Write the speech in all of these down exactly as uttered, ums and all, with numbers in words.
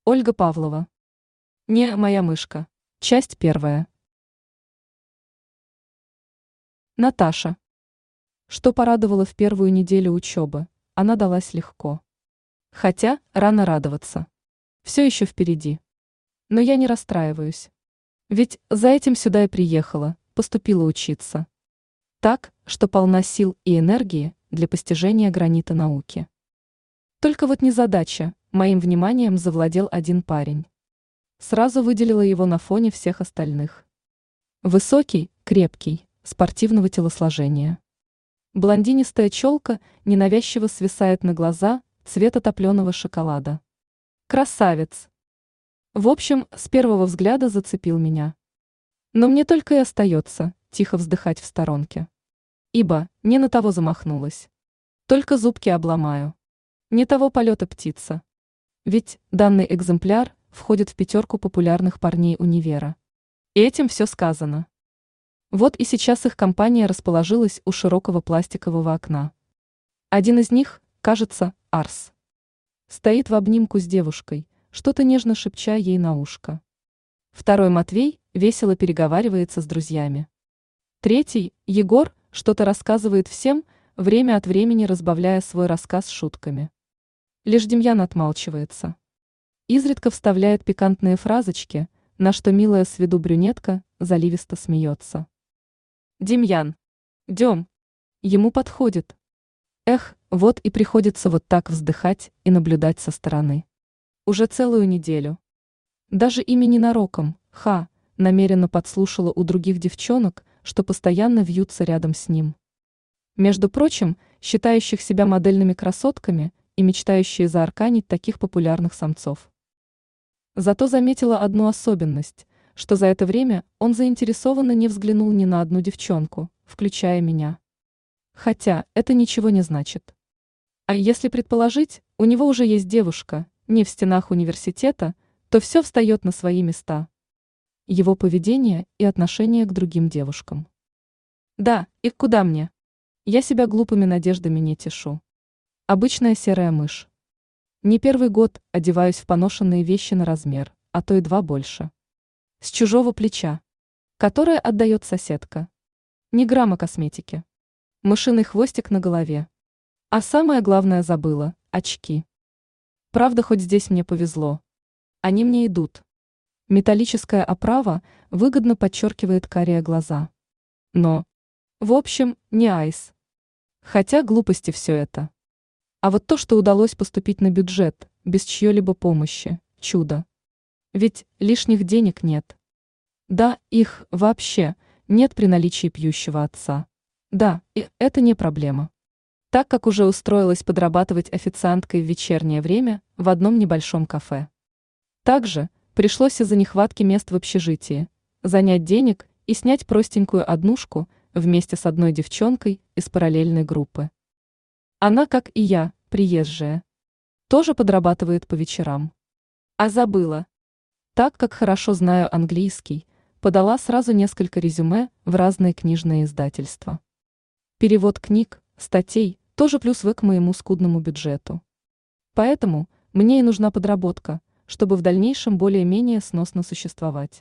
Ольга Павлова. Не моя мышка. Часть первая. Наташа. Что порадовало в первую неделю учебы, она далась легко. Хотя рано радоваться. Все еще впереди. Но я не расстраиваюсь. Ведь за этим сюда и приехала, поступила учиться. Так, что полна сил и энергии для постижения гранита науки. Только вот незадача, моим вниманием завладел один парень. Сразу выделила его на фоне всех остальных. Высокий, крепкий, спортивного телосложения. Блондинистая челка ненавязчиво свисает на глаза цвета топленого шоколада. Красавец! В общем, с первого взгляда зацепил меня. Но мне только и остается тихо вздыхать в сторонке. Ибо не на того замахнулась. Только зубки обломаю. Не того полета птица. Ведь данный экземпляр входит в пятерку популярных парней универа. И этим все сказано. Вот и сейчас их компания расположилась у широкого пластикового окна. Один из них, кажется, Арс. Стоит в обнимку с девушкой, что-то нежно шепча ей на ушко. Второй Матвей весело переговаривается с друзьями. Третий, Егор, что-то рассказывает всем, время от времени разбавляя свой рассказ шутками. Лишь Демьян отмалчивается. Изредка вставляет пикантные фразочки, на что милая с виду брюнетка заливисто смеется. Демьян. Дем. Ему подходит. Эх, вот и приходится вот так вздыхать и наблюдать со стороны. Уже целую неделю. Даже имя ненароком, ха, намеренно подслушала у других девчонок, что постоянно вьются рядом с ним. Между прочим, считающих себя модельными красотками и мечтающие заарканить таких популярных самцов. Зато заметила одну особенность, что за это время он заинтересованно не взглянул ни на одну девчонку, включая меня. Хотя это ничего не значит. А если предположить, у него уже есть девушка, не в стенах университета, то все встает на свои места. Его поведение и отношение к другим девушкам. Да, и куда мне? Я себя глупыми надеждами не тешу. Обычная серая мышь. Не первый год одеваюсь в поношенные вещи на размер, а то и два больше. С чужого плеча, которое отдает соседка. Ни грамма косметики. Мышиный хвостик на голове. А самое главное забыла – очки. Правда, хоть здесь мне повезло. Они мне идут. Металлическая оправа выгодно подчеркивает карие глаза. Но, в общем, не айс. Хотя глупости все это. А вот то, что удалось поступить на бюджет, без чьей-либо помощи, чудо. Ведь лишних денег нет. Да, их вообще нет при наличии пьющего отца. Да, и это не проблема. Так как уже устроилась подрабатывать официанткой в вечернее время в одном небольшом кафе. Также пришлось из-за нехватки мест в общежитии занять денег и снять простенькую однушку вместе с одной девчонкой из параллельной группы. Она, как и я, приезжая. Тоже подрабатывает по вечерам. А забыла. Так как хорошо знаю английский, подала сразу несколько резюме в разные книжные издательства. Перевод книг, статей тоже плюс в к моему скудному бюджету. Поэтому мне и нужна подработка, чтобы в дальнейшем более-менее сносно существовать.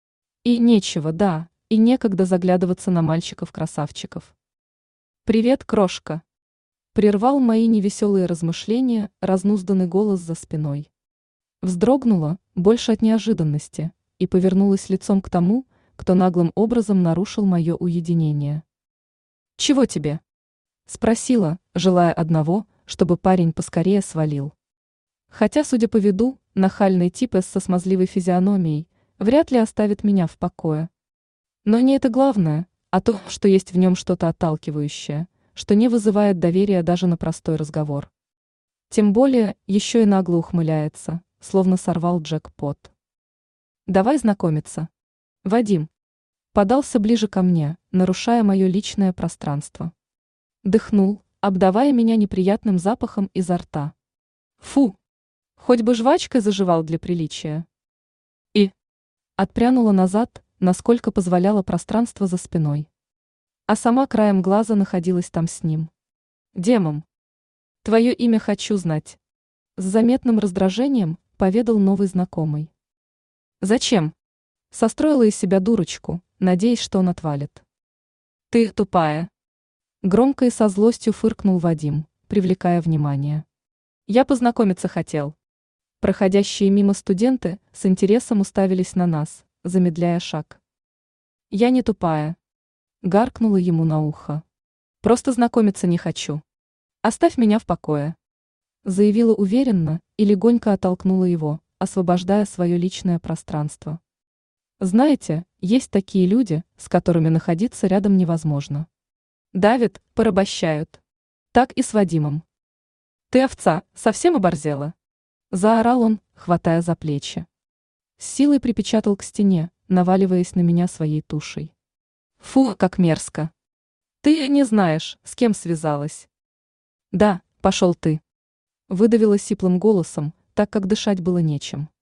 И нечего, да, и некогда заглядываться на мальчиков-красавчиков. «Привет, крошка!» Прервал мои невеселые размышления разнузданный голос за спиной. Вздрогнула, больше от неожиданности, и повернулась лицом к тому, кто наглым образом нарушил мое уединение. «Чего тебе?» – спросила, желая одного, чтобы парень поскорее свалил. Хотя, судя по виду, нахальный тип со смазливой физиономией вряд ли оставит меня в покое. Но не это главное, а то, что есть в нем что-то отталкивающее, что не вызывает доверия даже на простой разговор. Тем более, еще и нагло ухмыляется, словно сорвал джекпот. «Давай знакомиться. Вадим». Подался ближе ко мне, нарушая мое личное пространство. Дыхнул, обдавая меня неприятным запахом изо рта. Фу! Хоть бы жвачкой заживал для приличия. И отпрянула назад, насколько позволяло пространство за спиной. А сама краем глаза находилась там с ним. «Демом. Твое имя хочу знать». С заметным раздражением поведал новый знакомый. Зачем? Состроила из себя дурочку, надеясь, что он отвалит. Ты тупая. Громко и со злостью фыркнул Вадим, привлекая внимание. Я познакомиться хотел. Проходящие мимо студенты с интересом уставились на нас, замедляя шаг. Я не тупая. Гаркнула ему на ухо. Просто знакомиться не хочу. Оставь меня в покое. Заявила уверенно и легонько оттолкнула его, освобождая свое личное пространство. Знаете, есть такие люди, с которыми находиться рядом невозможно. Давят, порабощают. Так и с Вадимом. Ты овца, совсем оборзела? Заорал он, хватая за плечи. С силой припечатал к стене, наваливаясь на меня своей тушей. Фу, как мерзко. Ты не знаешь, с кем связалась. Да, пошел ты. Выдавила сиплым голосом, так как дышать было нечем.